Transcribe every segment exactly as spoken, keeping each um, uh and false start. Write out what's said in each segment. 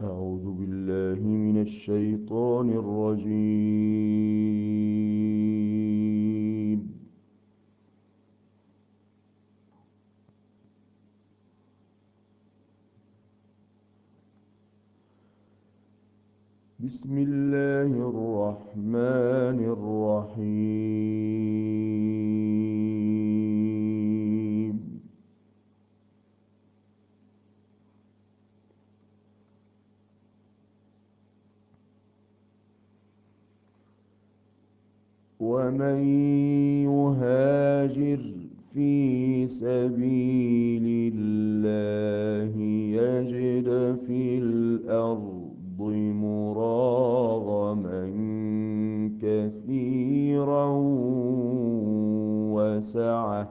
أعوذ بالله من الشيطان الرجيم. بسم الله الرحمن الرحيم. ومن يهاجر في سبيل الله يجد في الأرض مراغما كثيرا وسعة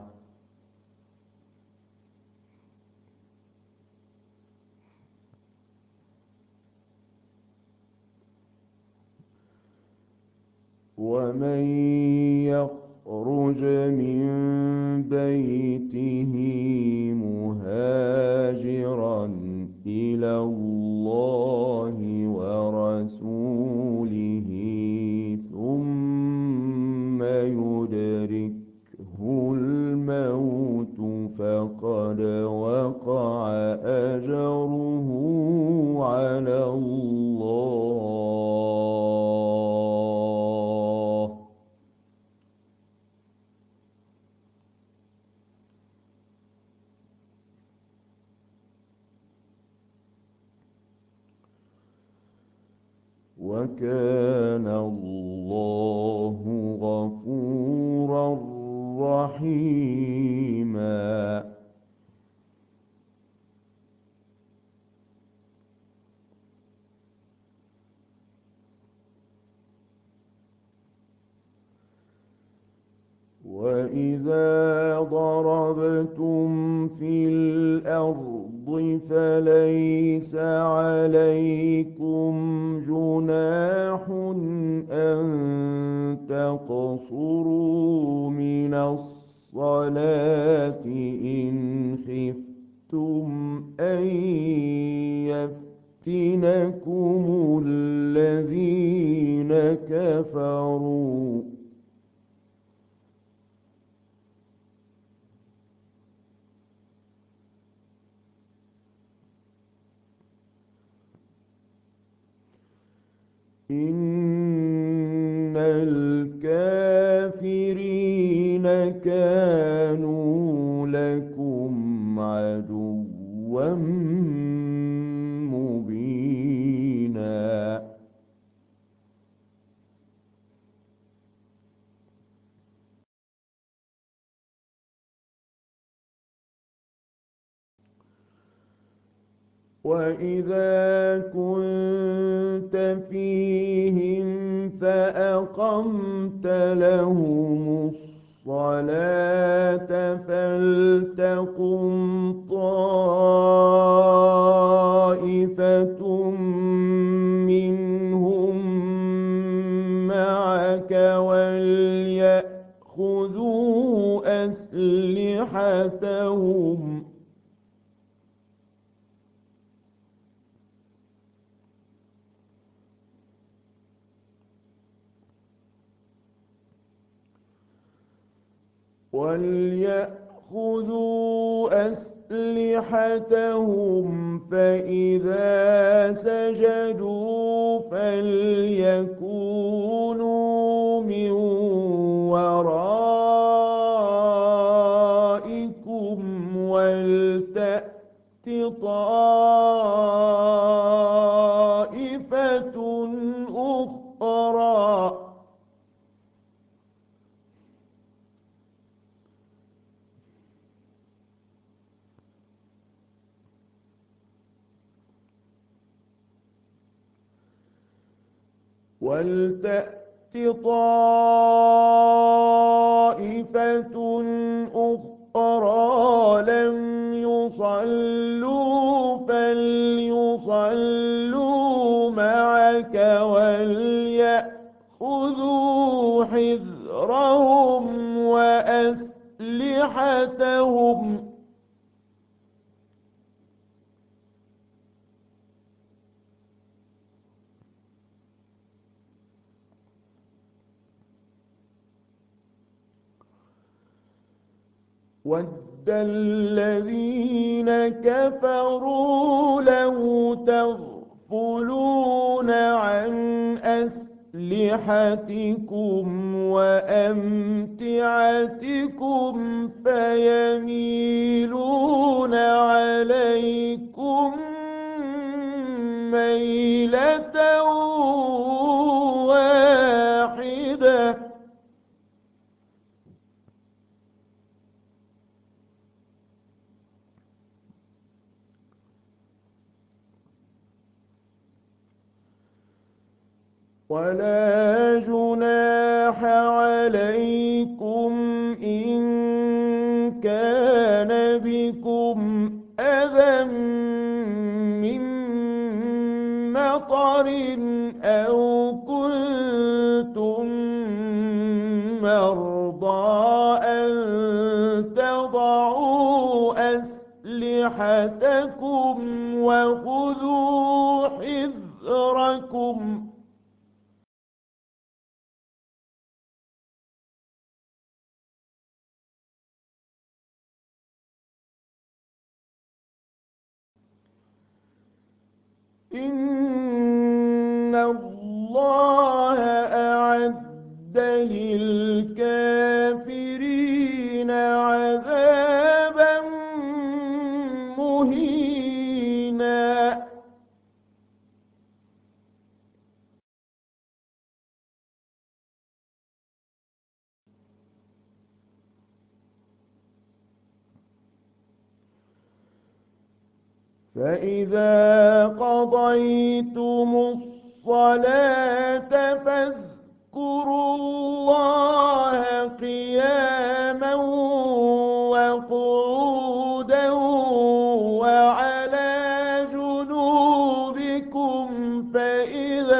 ومن يخرج من بيته مهاجرا إلى الله ورسوله ثم يدركه الموت فقد وقع أجره على الله. وكان الله غفورا رحيما. وإذا ضربتم في الأرض فليس عليكم جناح أن تقصروا من الصلاة إن خفتم أن يفتنكم الذين كفروا إن الكافرين كانوا لكم عدوا مبينا. وإذا كنت فيهم فأقمت لهم الصلاة فلتقم طائفة منهم معك وليأخذوا أسلحتهم وليأخذوا أسلحتهم فإذا سجدوا فليكونوا من ورائكم ولتأت طائفة أخرى ولتأت طائفة أخرى لم يصلوا فليصلوا معك وليأخذوا حذرهم وأسلحتهم. وَدَّ الَّذِينَ كَفَرُوا لَوْ تَغْفُلُونَ عَنْ أَسْلِحَتِكُمْ وَأَمْتِعَتِكُمْ فَيَمِيلُونَ عَلَيْكُمْ مَيْلَةً وَاحِدَةً. وَلَا جُنَاحَ عَلَيْكُمْ إِن كَانَ بِكُمْ أَذًى مِّن مَّطَرٍ أَوْ كُنتُم مَّرْضَىٰ أَن تَضَعُوا أَسْلِحَتَكُمْ وَخُذُوا حِذْرَكُمْ. إِنَّ اللَّهَ أَعَدَّ لِلْكَافِرِينَ عَذَابًا مُّهِينًا. فَإِذَا قَضَيْتُمُ الصَّلَاةَ فاذْكُرُوا اللَّهَ قِيَامًا وَقُعُودًا وَعَلَىٰ جُنُوبِكُمْ، فَإِذَا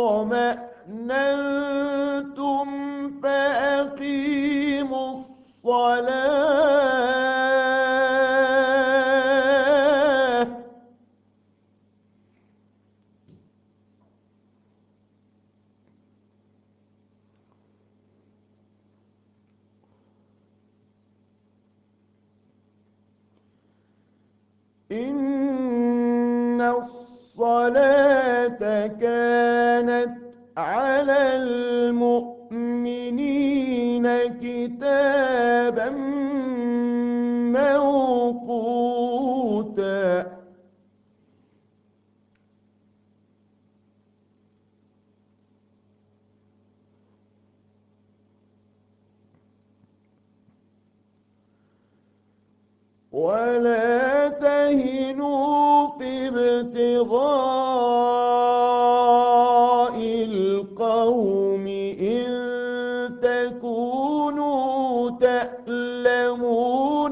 اطْمَأْنَنتُمْ فَأَقِيمُوا الصَّلَاةَ. إِنَّ الصَّلَاةَ كَانَتْ عَلَى الْمُؤْمِنِينَ كِتَابًا مَّوْقُوتًا. وَلَا تَهِنُوا فِي ابْتِغَاءِ الْقَوْمِ إِن تَكُونُوا تَأْلَمُونَ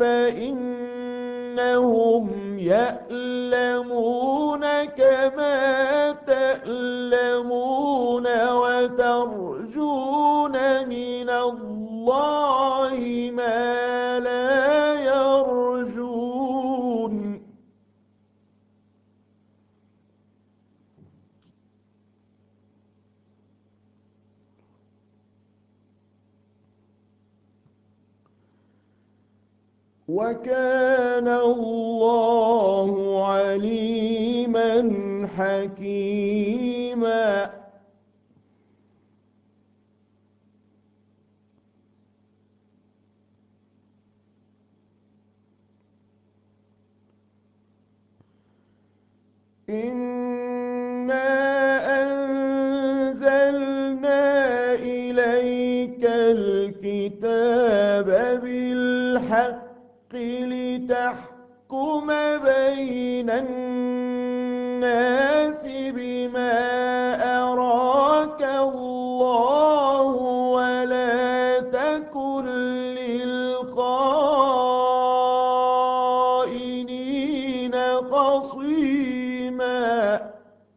فَإِنَّهُمْ يَأْلَمُونَ كَمَا تَأْلَمُونَ وَتَرْجُونَ مِنَ اللَّهِ مَا لَا يَرْجُونَ. وَكَانَ اللَّهُ عَلِيمًا حَكِيمًا. إِنَّا أَنزَلْنَا إِلَيْكَ الْكِتَابَ بِالْحَقِّ لِتَحْكُمَ بَيْنَ النَّاسِ بِمَا أَرَاكَ اللَّهُ وَلَا تَكُن لِّلْخَائِنِينَ خَصِيمًا.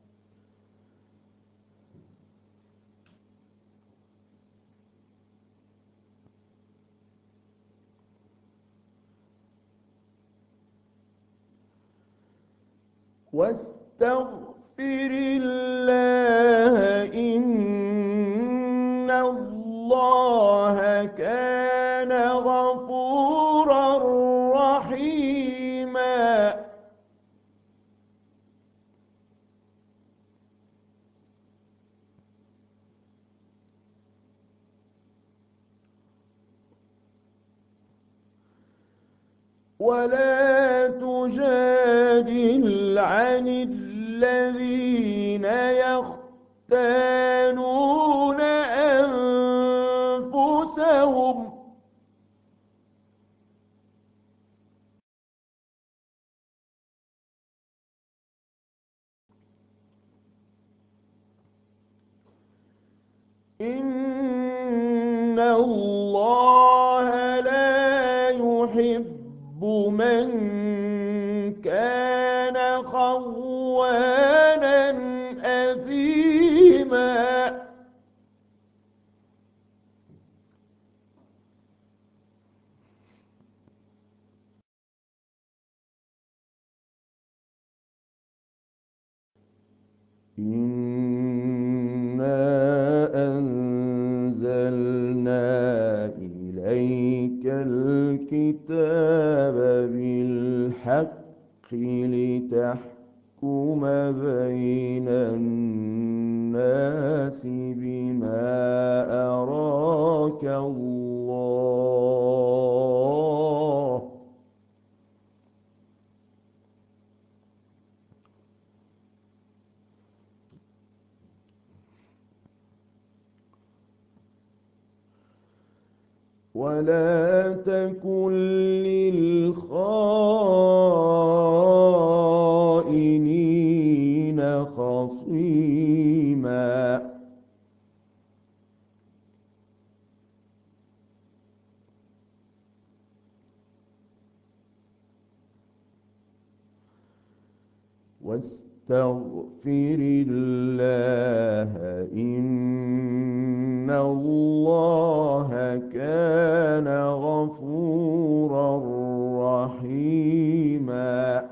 وَاسْتَغْفِرِ اللَّهَ إِنَّ اللَّهَ كَانَ غَفُورًا ولا تجادل عن الذين يختانون أنفسهم إن الله لا يحب من كان خوانا أثيما إنا أنزلنا إليك الكتاب بالحق لتحكم بين الناس بما أراك الله ولا تكن للخائنين خصيما واستغفر الله إن الله كان غفورا رحيما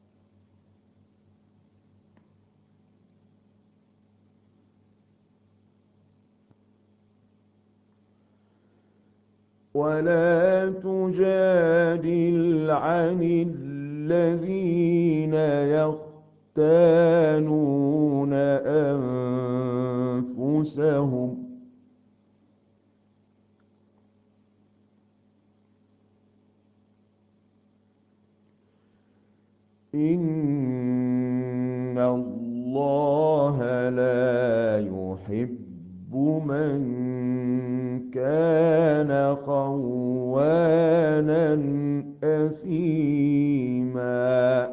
ولا تجادل عن الذين يختانون أنفسهم إن الله لا يحب من كان خوانا أثيما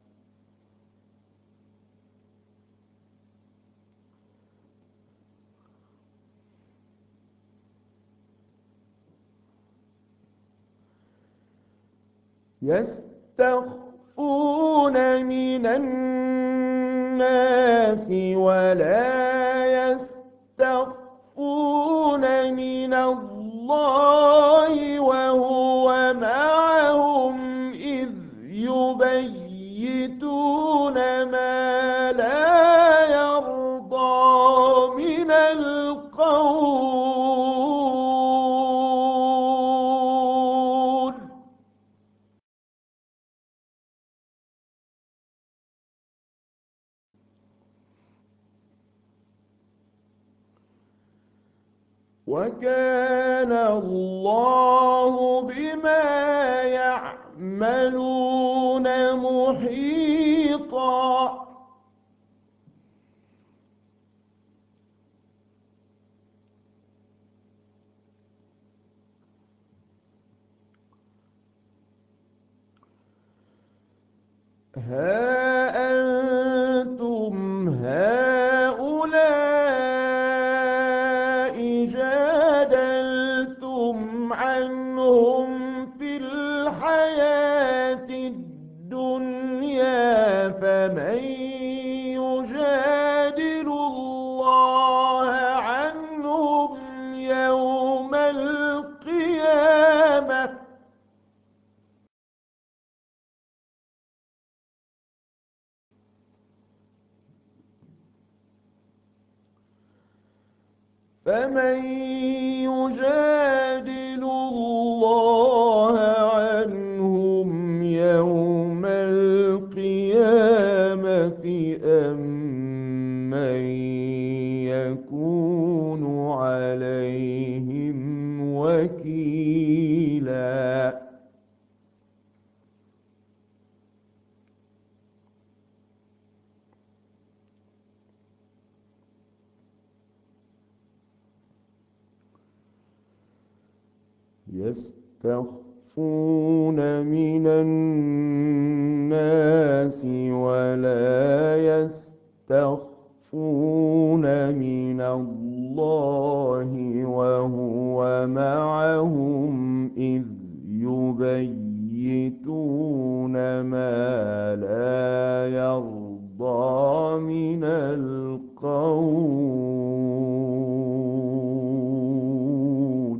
يستخفون من الناس ولا يستخفون من الله وهو معهم إذ يبيتون ما لا يرضى من القول وكان الله بما يعملون محيطا ها أنتم هؤلاء جادلتم عنهم في الحياة الدنيا فمن يجادل الله عنهم يوم القيامة فمن يجادل الله عنهم يوم القيامة أم من يكون عليهم وكيلا. وكيلا. يستخفون من الناس ولا يستخفون من الله وهو معهم إذ يبيتون ما لا يرضى من القول.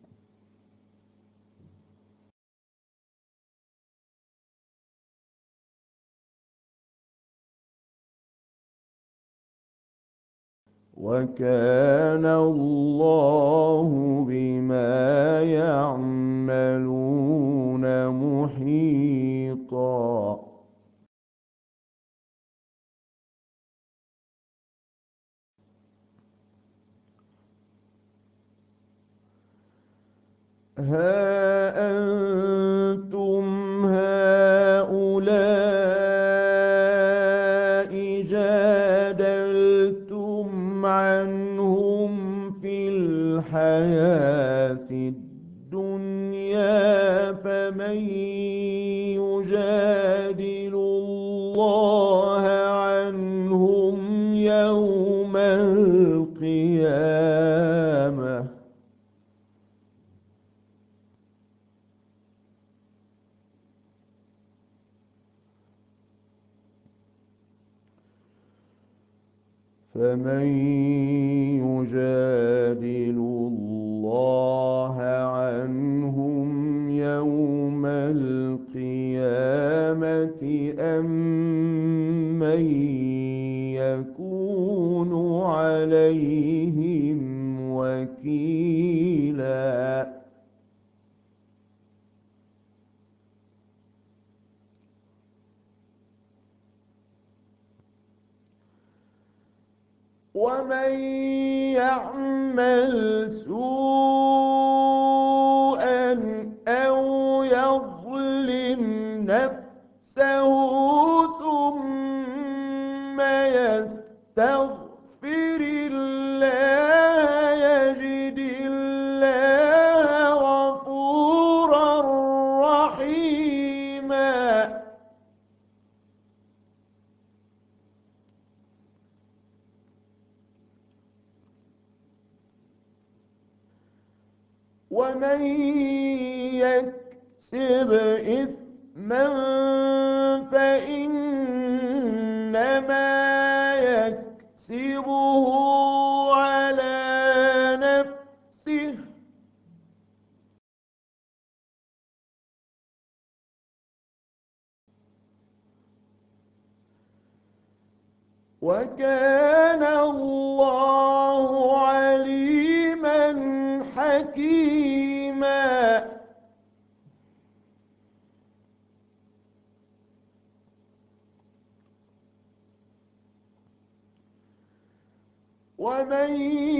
وكان الله بما يعملون محيطا. ها أنتم هؤلاء جادلتم عنهم في الحياة الدنيا فمن يجادل الله عنهم يوم القيامة فمن يجادل الله عنهم يوم القيامة أم من يكون عليهم وكيلا. ومن يعمل سوءا أو يظلم نفسه ثم يستغفر الله يجد الله غفورا رحيما. ومن يكسب إثما فإنما يكسبه على نفسه وكان الله عليما حكيما. ومن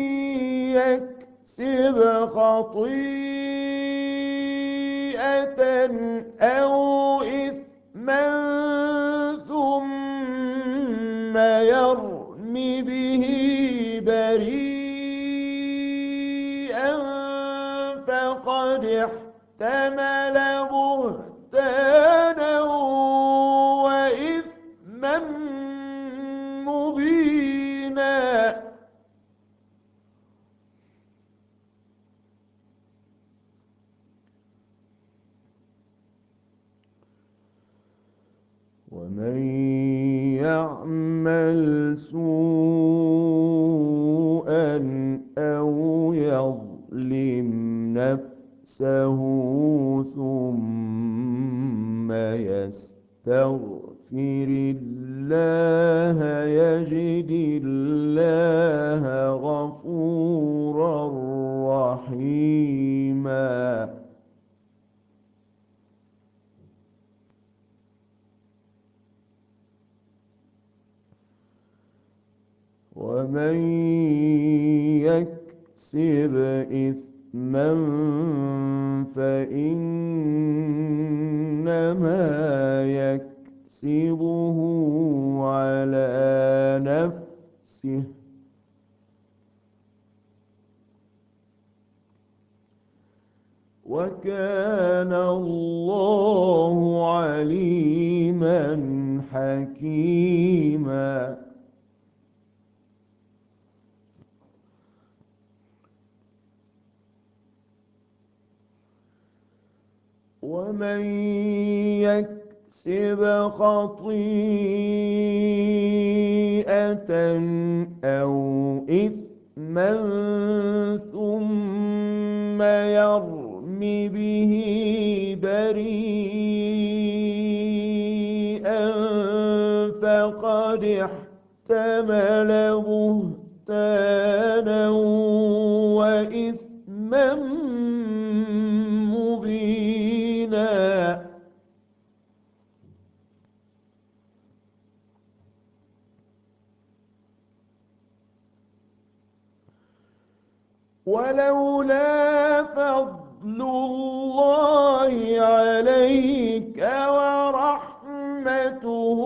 يكسب خطيئة أو إثما ثم يرم به بريئا فقد احتمل بهتانا وإثما مبينا. ومن يعمل سوءا أو يظلم نفسه ثم يستغفر الله يجد الله غفورا رحيما. ومن يكسب إثما فإنما يكسبه على نفسه وكان الله عليما حكيما. ومن يكسب خطيئة أو إثما ثم يرم به بريئا فقد احتمل بهتانا وإثما مبينا. ولولا فضل الله عليك ورحمته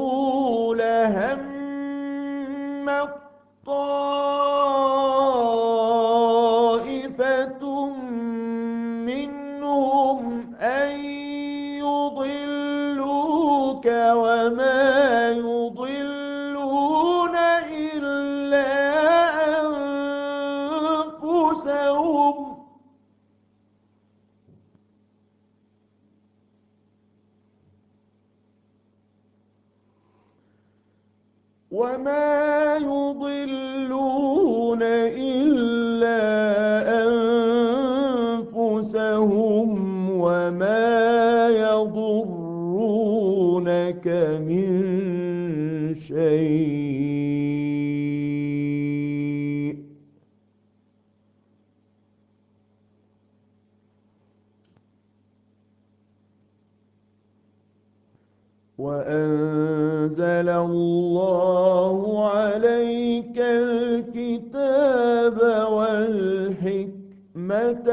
لهمت طائفة منهم أن يضلوك وما يضلون إلا أنفسهم وما يضلون إلا أنفسهم وما يضرونك من شيء. وأنزل الله عليك الكتاب والحكمة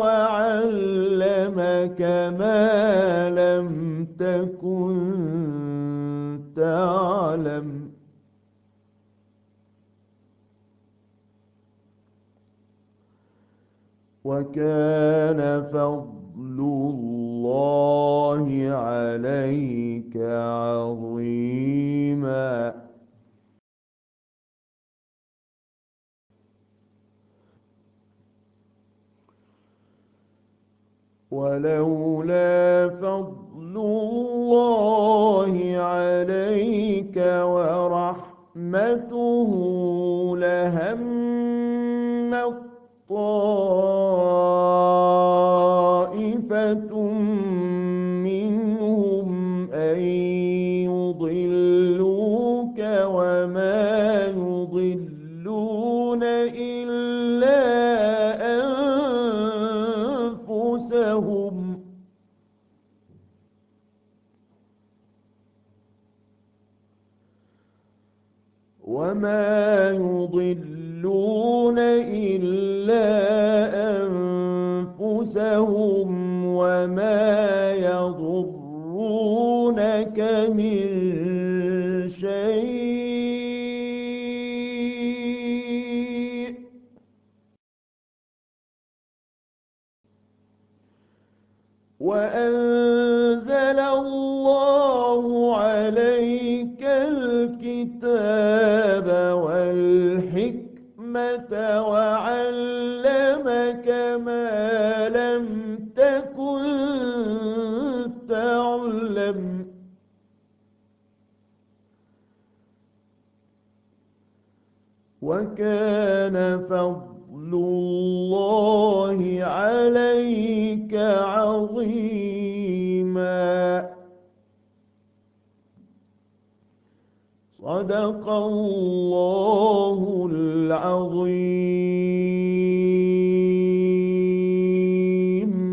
وعلمك ما لم تكن تعلم وكان فضل الله عليك عظيما. ولولا فضل الله عليك ورحمته لهمت طائفة منهم أن يضلوك وما يضلون إلا أنفسهم وما يضلون إلا أنفسهم وما يضرونك من شيء. وأنزل الله عليك الكتاب والحكمة وعلمك ما لم تكن تعلم وكان فضل الله عليك عظيما. صدق الله